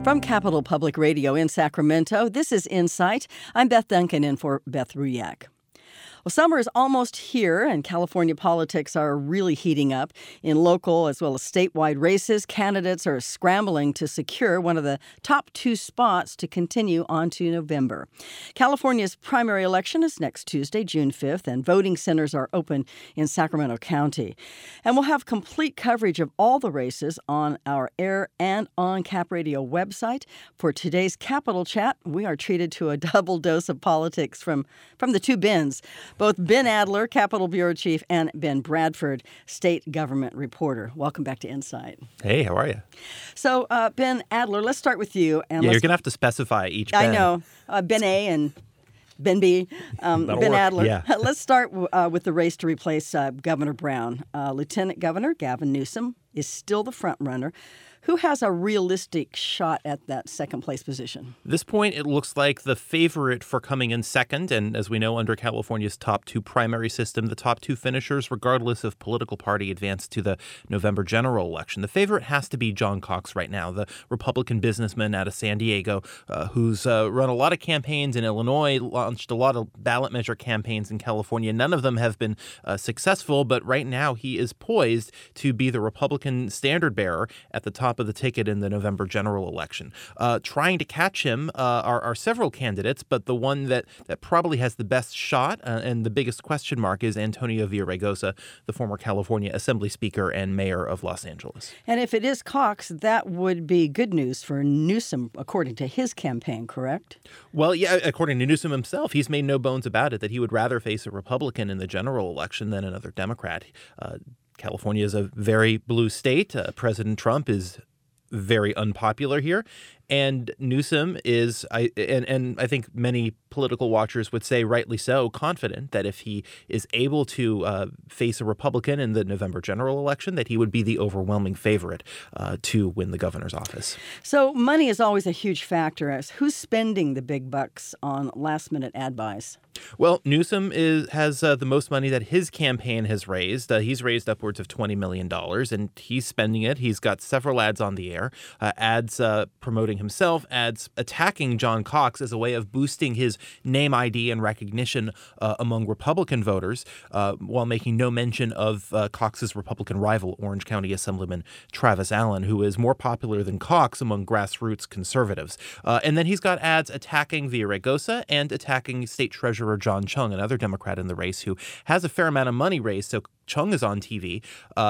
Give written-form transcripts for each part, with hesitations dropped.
From Capital Public Radio in Sacramento, this is Insight. I'm Beth Duncan in for Beth Ruyak. Well, summer is almost here, and California politics are really heating up. In local as well as statewide races, candidates are scrambling to secure one of the top two spots to continue on to November. California's primary election is next Tuesday, June 5th, and voting centers are open in Sacramento County. And we'll have complete coverage of all the races on our air and on Cap Radio website. For today's Capital Chat, we are treated to a double dose of politics from the two Bens. Both Ben Adler, Capitol Bureau Chief, and Ben Bradford, State Government Reporter. Welcome back to Insight. Hey, how are you? So, Ben Adler, let's start with you. And you're going to have to specify each Ben. I know. Ben A and Ben B. Ben Adler. Yeah. Let's start with the race to replace Governor Brown. Lieutenant Governor Gavin Newsom is still the front runner. Who has a realistic shot at that second place position? At this point, it looks like the favorite for coming in second. And as we know, under California's top two primary system, the top two finishers, regardless of political party, advance to the November general election. The favorite has to be John Cox right now, the Republican businessman out of San Diego, who's run a lot of campaigns in Illinois, launched a lot of ballot measure campaigns in California. None of them have been successful, but right now he is poised to be the Republican standard bearer at the top of the ticket in the November general election. Trying to catch him are several candidates, but the one that probably has the best shot and the biggest question mark is Antonio Villaraigosa, the former California Assembly Speaker and Mayor of Los Angeles. And if it is Cox, that would be good news for Newsom, according to his campaign, correct? Well, yeah, according to Newsom himself, he's made no bones about it that he would rather face a Republican in the general election than another Democrat. California is a very blue state. President Trump is very unpopular here. And Newsom is, and I think many political watchers would say rightly so, confident that if he is able to face a Republican in the November general election, that he would be the overwhelming favorite to win the governor's office. So money is always a huge factor. Who's spending the big bucks on last-minute ad buys? Well, Newsom has the most money that his campaign has raised. He's raised upwards of $20 million, and he's spending it. He's got several ads on the air, ads promoting himself, ads attacking John Cox as a way of boosting his name ID and recognition among Republican voters, while making no mention of Cox's Republican rival, Orange County Assemblyman Travis Allen, who is more popular than Cox among grassroots conservatives. And then he's got ads attacking Villaraigosa and attacking State Treasurer John Chung, another Democrat in the race who has a fair amount of money raised. So Chung is on TV,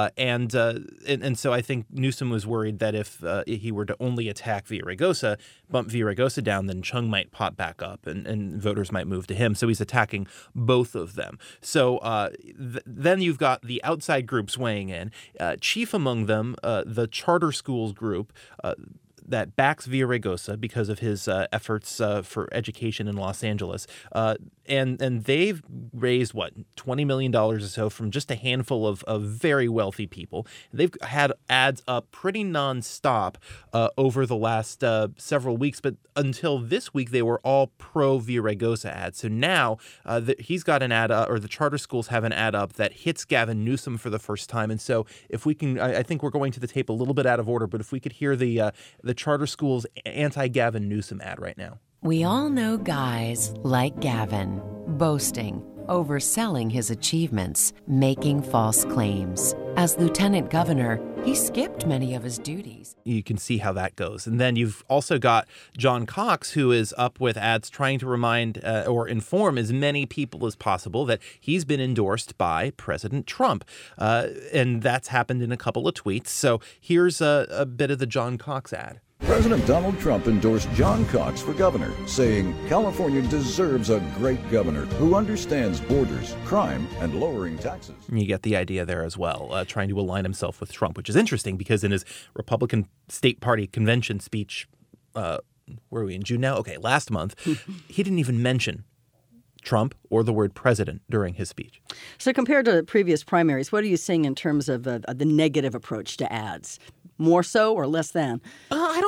and so I think Newsom was worried that if he were to only attack Villaraigosa, bump Villaraigosa down, then Chung might pop back up and voters might move to him. So he's attacking both of them. So then you've got the outside groups weighing in. Chief among them, the charter schools group, that backs Villaraigosa because of his efforts for education in Los Angeles. And they've raised, $20 million or so from just a handful of very wealthy people. They've had ads up pretty nonstop over the last several weeks, but until this week, they were all pro-Villaraigosa ads. So now he's got an ad, or the charter schools have an ad up that hits Gavin Newsom for the first time. And so if we can, I think we're going to the tape a little bit out of order, but if we could hear the charter schools anti-Gavin Newsom ad right now. We all know guys like Gavin, boasting, overselling his achievements, making false claims. As lieutenant governor, he skipped many of his duties. You can see how that goes. And then you've also got John Cox, who is up with ads trying to remind or inform as many people as possible that he's been endorsed by President Trump. And that's happened in a couple of tweets. So here's a bit of the John Cox ad. President Donald Trump endorsed John Cox for governor, saying California deserves a great governor who understands borders, crime, and lowering taxes. You get the idea there as well, trying to align himself with Trump, which is interesting because in his Republican State Party convention speech, where are we, in June now? Okay, last month, he didn't even mention Trump or the word president during his speech. So compared to previous primaries, what are you seeing in terms of the negative approach to ads? More so or less than? I don't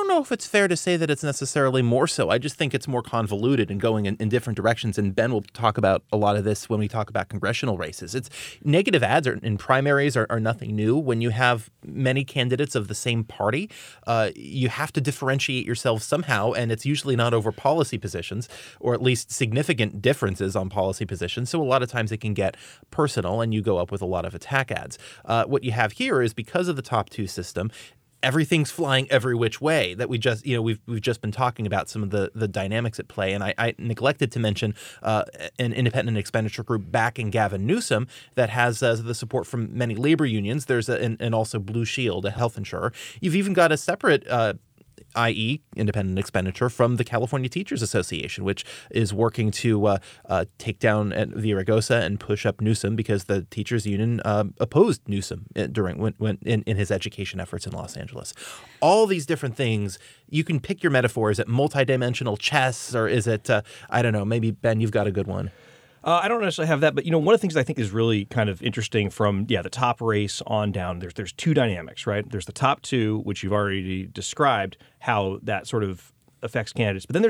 know if it's fair to say that it's necessarily more so. I just think it's more convoluted and going in different directions. And Ben will talk about a lot of this when we talk about congressional races. It's negative ads in primaries are nothing new. When you have many candidates of the same party, you have to differentiate yourself somehow. And it's usually not over policy positions, or at least significant differences on policy positions. So a lot of times it can get personal and you go up with a lot of attack ads. What you have here is, because of the top two system, everything's flying every which way. That we just, we've just been talking about some of the dynamics at play. And I neglected to mention an independent expenditure group backing Gavin Newsom that has the support from many labor unions. There's and also Blue Shield, a health insurer. You've even got a separate i.e. independent expenditure from the California Teachers Association, which is working to take down Villaraigosa and push up Newsom, because the teachers union opposed Newsom during when in his education efforts in Los Angeles. All these different things, you can pick your metaphor. Is it multidimensional chess, or is it, I don't know, maybe, Ben, you've got a good one. I don't necessarily have that, but one of the things I think is really kind of interesting from the top race on down. There's two dynamics, right? There's the top two, which you've already described how that sort of affects candidates, but then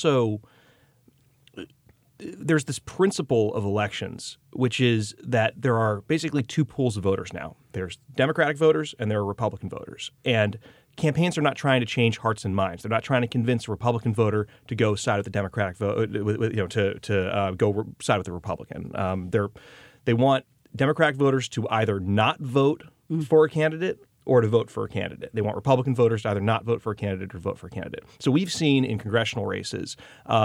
there's this principle of elections, which is that there are basically two pools of voters now. There's Democratic voters and there are Republican voters, and campaigns are not trying to change hearts and minds. They're not trying to convince a Republican voter to go side with the Democratic vote, to go side with the Republican. They want Democratic voters to either not vote for a candidate or to vote for a candidate. They want Republican voters to either not vote for a candidate or vote for a candidate. So we've seen in congressional races,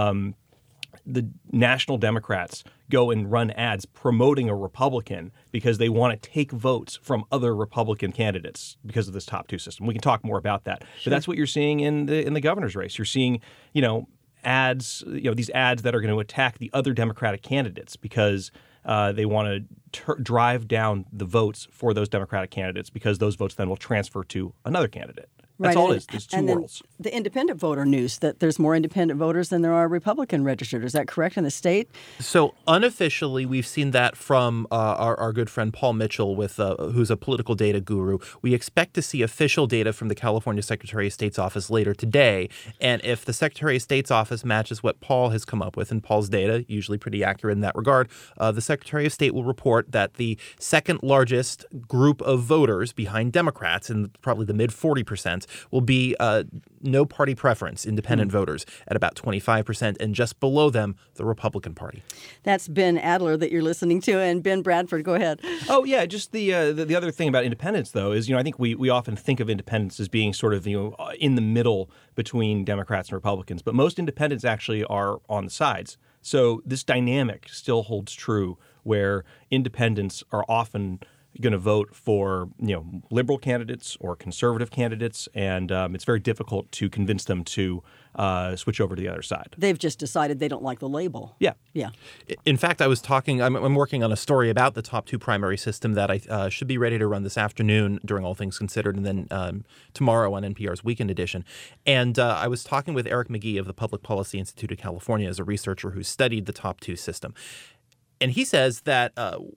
the national Democrats go and run ads promoting a Republican because they want to take votes from other Republican candidates because of this top two system. We can talk more about that. Sure. But that's what you're seeing in the governor's race. You're seeing, ads, these ads that are going to attack the other Democratic candidates because they want to drive down the votes for those Democratic candidates, because those votes then will transfer to another candidate. That's all it is. There's two worlds. The independent voter news, that there's more independent voters than there are Republican registered. Is that correct in the state? So unofficially, we've seen that from our good friend Paul Mitchell, who's a political data guru. We expect to see official data from the California Secretary of State's office later today. And if the Secretary of State's office matches what Paul has come up with, and Paul's data, usually pretty accurate in that regard, the Secretary of State will report that the second largest group of voters behind Democrats, in probably the mid 40%, will be no party preference, independent voters at about 25%, and just below them, the Republican Party. That's Ben Adler that you're listening to, and Ben Bradford, go ahead. Oh, yeah, just the other thing about independents, though, is, I think we often think of independents as being sort of, in the middle between Democrats and Republicans, but most independents actually are on the sides. So this dynamic still holds true, where independents are often going to vote for liberal candidates or conservative candidates, and it's very difficult to convince them to switch over to the other side. They've just decided they don't like the label. Yeah. In fact, I'm working on a story about the top two primary system that I should be ready to run this afternoon during All Things Considered, and then tomorrow on NPR's Weekend Edition. And I was talking with Eric McGee of the Public Policy Institute of California, as a researcher who studied the top two system. And he says that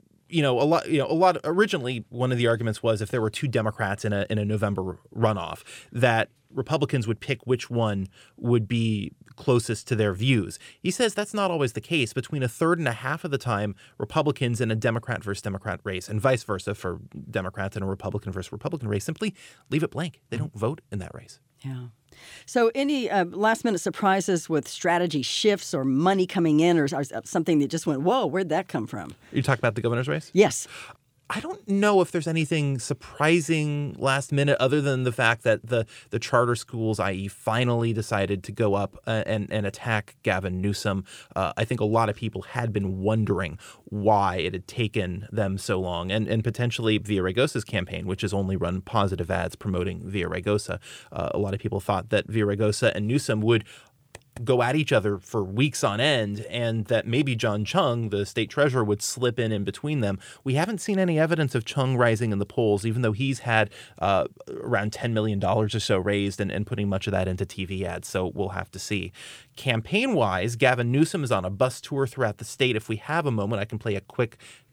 originally one of the arguments was, if there were two Democrats in a November runoff, that Republicans would pick which one would be closest to their views. He says that's not always the case. Between a third and a half of the time, Republicans in a Democrat versus Democrat race, and vice versa for Democrats in a Republican versus Republican race, simply leave it blank. They don't vote in that race. Yeah. So any last-minute surprises with strategy shifts or money coming in, or something that just went, whoa, where'd that come from? You talk about the governor's race? Yes. I don't know if there's anything surprising last minute, other than the fact that the charter schools, i.e. finally decided to go up and attack Gavin Newsom. I think a lot of people had been wondering why it had taken them so long, and potentially Villaraigosa's campaign, which has only run positive ads promoting Villaraigosa. A lot of people thought that Villaraigosa and Newsom would go at each other for weeks on end, and that maybe John Chung, the state treasurer, would slip in between them. We haven't seen any evidence of Chung rising in the polls, even though he's had around $10 million or so raised and putting much of that into TV ads. So we'll have to see. Campaign-wise, Gavin Newsom is on a bus tour throughout the state. If we have a moment, I can play a quick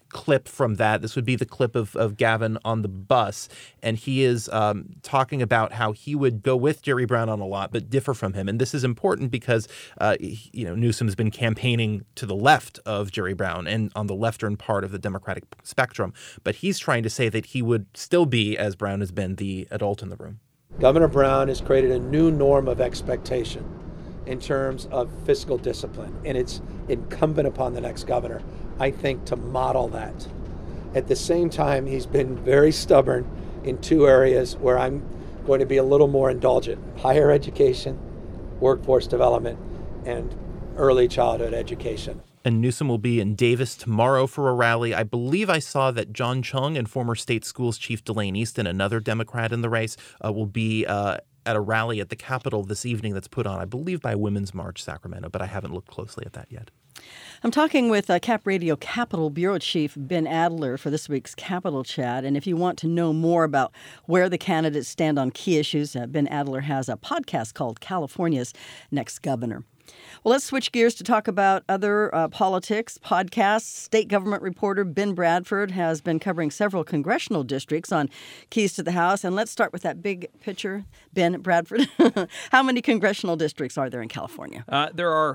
clip from that. This would be the clip of Gavin on the bus, and he is talking about how he would go with Jerry Brown on a lot, but differ from him. And this is important because Newsom's been campaigning to the left of Jerry Brown and on the leftern part of the Democratic spectrum, but he's trying to say that he would still be, as Brown has been, the adult in the room. Governor Brown has created a new norm of expectation in terms of fiscal discipline, and it's incumbent upon the next governor, I think, to model that. At the same time, he's been very stubborn in two areas where I'm going to be a little more indulgent: higher education, workforce development, and early childhood education. And Newsom will be in Davis tomorrow for a rally. I believe I saw that John Chung and former state schools chief Delane Easton, another Democrat in the race, will be at a rally at the Capitol this evening that's put on, I believe, by Women's March Sacramento, but I haven't looked closely at that yet. I'm talking with Cap Radio Capitol Bureau Chief Ben Adler for this week's Capitol Chat. And if you want to know more about where the candidates stand on key issues, Ben Adler has a podcast called California's Next Governor. Well, let's switch gears to talk about other politics, podcasts. State government reporter Ben Bradford has been covering several congressional districts on Keys to the House. And let's start with that big picture, Ben Bradford. How many congressional districts are there in California? There are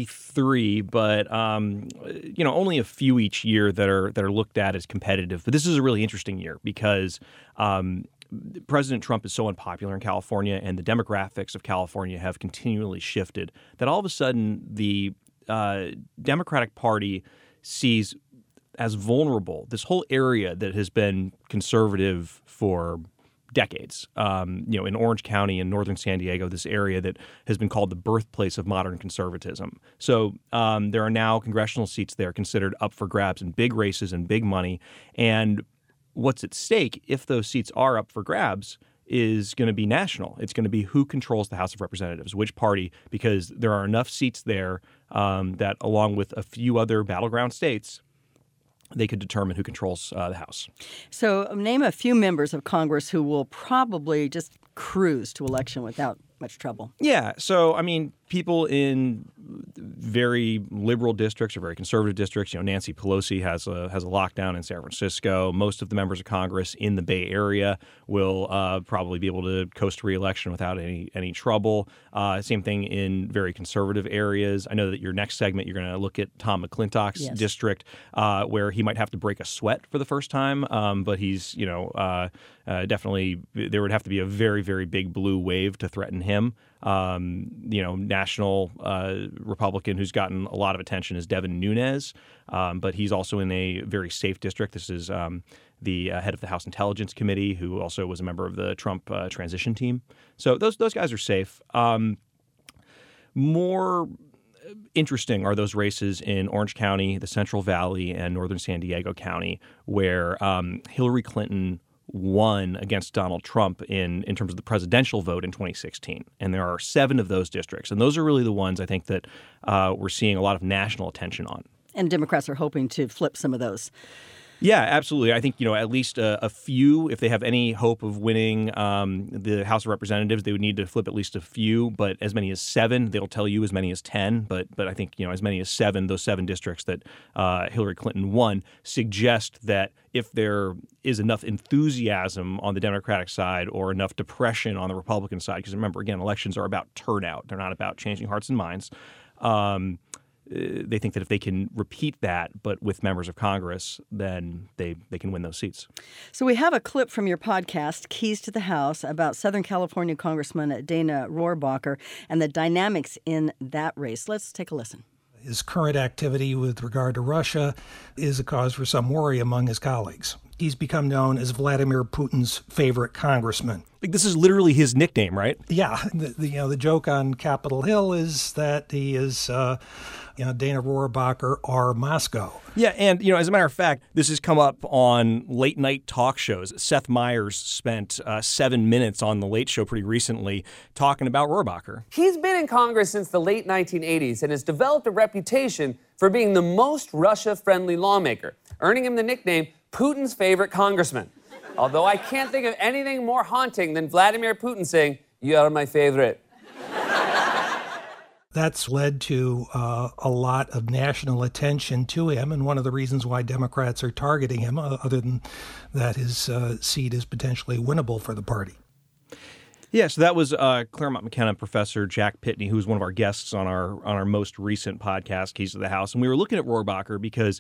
53, but only a few each year that are looked at as competitive. But this is a really interesting year because President Trump is so unpopular in California, and the demographics of California have continually shifted, that all of a sudden the Democratic Party sees as vulnerable this whole area that has been conservative for decades. In Orange County and northern San Diego, this area that has been called the birthplace of modern conservatism. So there are now congressional seats there considered up for grabs in big races and big money. And what's at stake, if those seats are up for grabs, is going to be national. It's going to be who controls the House of Representatives, which party, because there are enough seats there that, along with a few other battleground states, they could determine who controls the House. So name a few members of Congress who will probably just cruise to election without much trouble. Yeah. So, people in very liberal districts or very conservative districts, Nancy Pelosi has a lockdown in San Francisco. Most of the members of Congress in the Bay Area will probably be able to coast to re-election without any trouble. Same thing in very conservative areas. I know that your next segment, you're going to look at Tom McClintock's district, where he might have to break a sweat for the first time. But he's, definitely, there would have to be a very, very big blue wave to threaten him. National Republican who's gotten a lot of attention is Devin Nunes, but he's also in a very safe district. This is the head of the House Intelligence Committee, who also was a member of the Trump transition team. So those guys are safe. More interesting are those races in Orange County, the Central Valley, and northern San Diego County, where Hillary Clinton won against Donald Trump in terms of the presidential vote in 2016. And there are 7 of those districts. And those are really the ones I think that we're seeing a lot of national attention on. And Democrats are hoping to flip some of those. Yeah, absolutely. I think, at least a few, if they have any hope of winning the House of Representatives, they would need to flip at least a few, but as many as 7. They'll tell you as many as 10, but I think, as many as 7, those 7 districts that Hillary Clinton won suggest that if there is enough enthusiasm on the Democratic side or enough depression on the Republican side, because remember, again, elections are about turnout. They're not about changing hearts and minds. They think that if they can repeat that, but with members of Congress, then they can win those seats. So we have a clip from your podcast, Keys to the House, about Southern California Congressman Dana Rohrabacher and the dynamics in that race. Let's take a listen. His current activity with regard to Russia is a cause for some worry among his colleagues. He's become known as Vladimir Putin's favorite congressman. This is literally his nickname, right? Yeah. The joke on Capitol Hill is that he is Dana Rohrabacher or Moscow. Yeah, and as a matter of fact, this has come up on late night talk shows. Seth Meyers spent 7 minutes on The Late Show pretty recently talking about Rohrabacher. He's been in Congress since the late 1980s and has developed a reputation for being the most Russia-friendly lawmaker, earning him the nickname Putin's favorite congressman. Although I can't think of anything more haunting than Vladimir Putin saying, "You are my favorite." That's led to a lot of national attention to him, and one of the reasons why Democrats are targeting him, other than that his seat is potentially winnable for the party. Yeah, so that was Claremont McKenna professor Jack Pitney, who was one of our guests on our most recent podcast, Keys to the House. And we were looking at Rohrabacher because,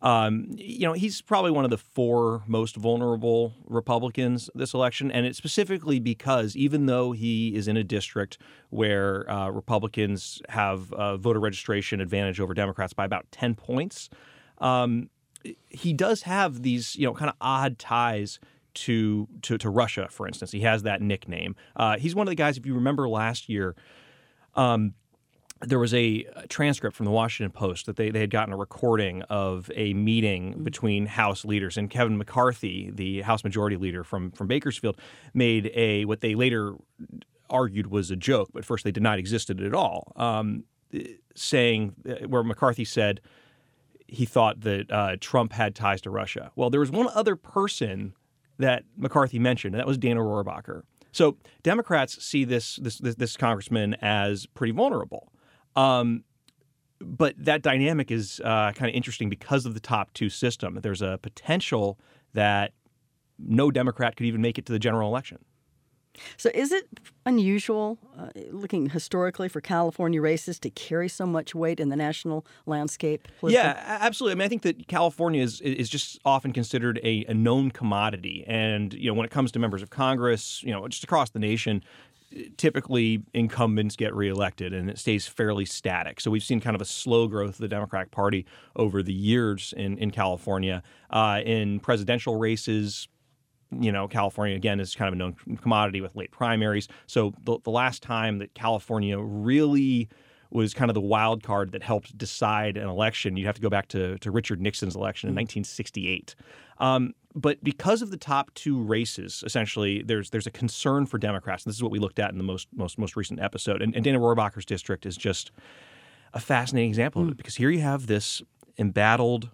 he's probably one of the 4 most vulnerable Republicans this election. And it's specifically because even though he is in a district where Republicans have voter registration advantage over Democrats by about 10 points, he does have these, kind of odd ties to Russia, for instance. He has that nickname. He's one of the guys, if you remember last year, there was a transcript from the Washington Post that they had gotten a recording of a meeting between House leaders, and Kevin McCarthy, the House Majority Leader from Bakersfield, made what they later argued was a joke, but first they denied existed at all, saying where McCarthy said he thought that Trump had ties to Russia. Well, there was one other person that McCarthy mentioned, and that was Dana Rohrabacher. So Democrats see this congressman as pretty vulnerable. But that dynamic is kind of interesting because of the top 2 system. There's a potential that no Democrat could even make it to the general election. So is it unusual, looking historically, for California races to carry so much weight in the national landscape? Yeah, absolutely. I mean, I think that California is just often considered a known commodity. And, when it comes to members of Congress, just across the nation, typically incumbents get reelected and it stays fairly static. So we've seen kind of a slow growth of the Democratic Party over the years in California. In presidential races, California, again, is kind of a known commodity with late primaries. So the last time that California really was kind of the wild card that helped decide an election, you'd have to go back to Richard Nixon's election in 1968. But because of the top 2 races, essentially, there's a concern for Democrats. And this is what we looked at in the most recent episode. And Dana Rohrabacher's district is just a fascinating example of it, because here you have this embattled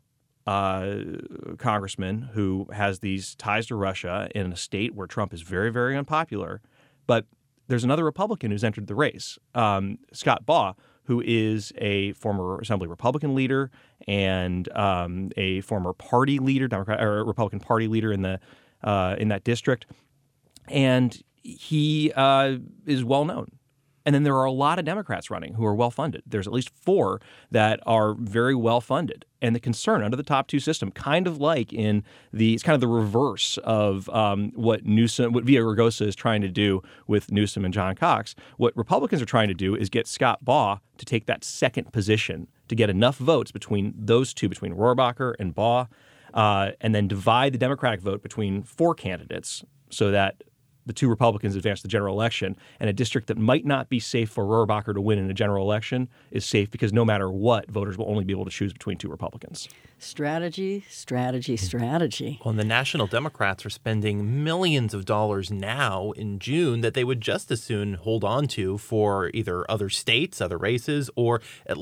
congressman who has these ties to Russia in a state where Trump is very, very unpopular. But there's another Republican who's entered the race, Scott Baugh, who is a former Assembly Republican leader and a former party leader, Republican Party leader in that district, and he is well known. And then there are a lot of Democrats running who are well-funded. There's at least 4 that are very well-funded. And the concern under the top 2 system, kind of like it's kind of the reverse of what Villaraigosa is trying to do with Newsom and John Cox. What Republicans are trying to do is get Scott Baugh to take that second position to get enough votes between those 2, between Rohrabacher and Baugh, and then divide the Democratic vote between 4 candidates so that the 2 Republicans advance the general election, and a district that might not be safe for Rohrabacher to win in a general election is safe because no matter what, voters will only be able to choose between 2 Republicans. Strategy. Well, and the National Democrats are spending millions of dollars now in June that they would just as soon hold on to for either other states, other races, or,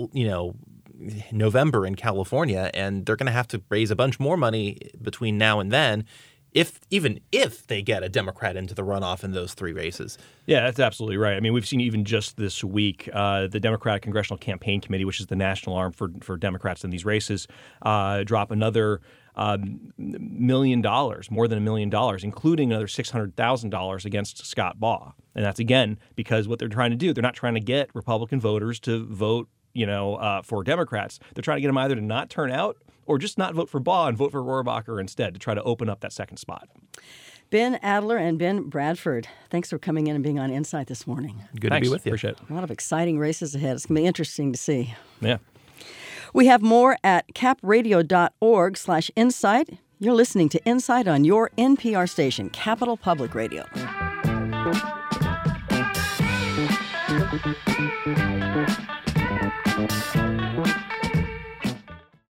November in California. And they're going to have to raise a bunch more money between now and then, even if they get a Democrat into the runoff in those 3 races. Yeah, that's absolutely right. I mean, we've seen even just this week, the Democratic Congressional Campaign Committee, which is the national arm for Democrats in these races, drop another $1 million, more than $1 million, including another $600,000 against Scott Baugh. And that's, again, because what they're trying to do, they're not trying to get Republican voters to vote for Democrats. They're trying to get them either to not turn out or just not vote for Baugh and vote for Rohrabacher instead to try to open up that second spot. Ben Adler and Ben Bradford, thanks for coming in and being on Insight this morning. Good to be with you. Appreciate it. A lot of exciting races ahead. It's going to be interesting to see. Yeah. We have more at capradio.org/insight. You're listening to Insight on your NPR station, Capital Public Radio.